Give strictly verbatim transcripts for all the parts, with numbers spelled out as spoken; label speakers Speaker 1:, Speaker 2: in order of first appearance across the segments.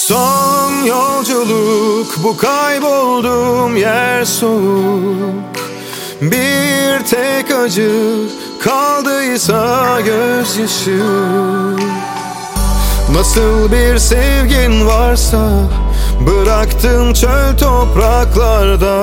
Speaker 1: Son yolculuk, bu kaybolduğum yer soğuk. Bir tek acı kaldıysa gözyaşı. Nasıl bir sevgin varsa bıraktın çöl topraklarda.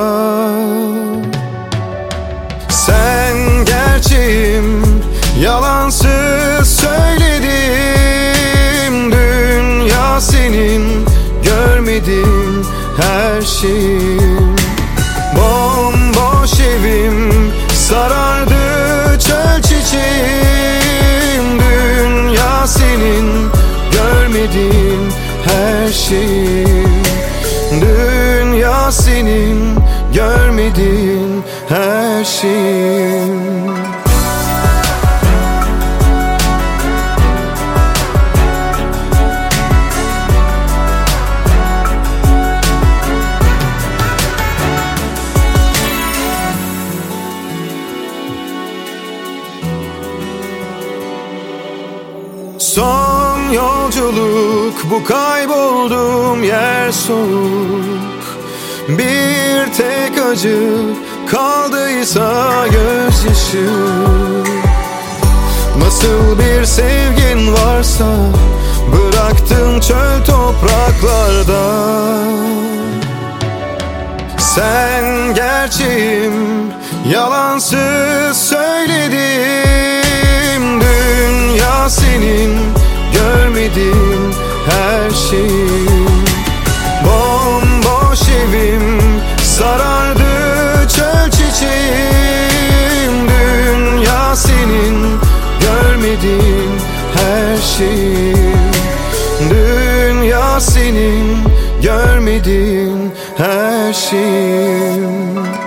Speaker 1: Sen gerçeğim, yalansız söyledim. Dünya senin, görmedin her şeyim. Bomboş evim sarardı çöl çiçeğim. Dünya senin, görmedin her şeyim. Dünya senin, görmedin her şeyim. Son yolculuk, bu kaybolduğum yer soğuk. Bir tek acı kaldıysa gözyaşı. Nasıl bir sevgin varsa bıraktın çöl topraklarda. Sen gerçeğim, yalansız söyledim. Dünya senin, görmedin her şeyim. Bomboş evim sarardı çöl çiçeğim. Dünya senin, görmedin her şeyim. Dünya senin, görmedin her şeyim.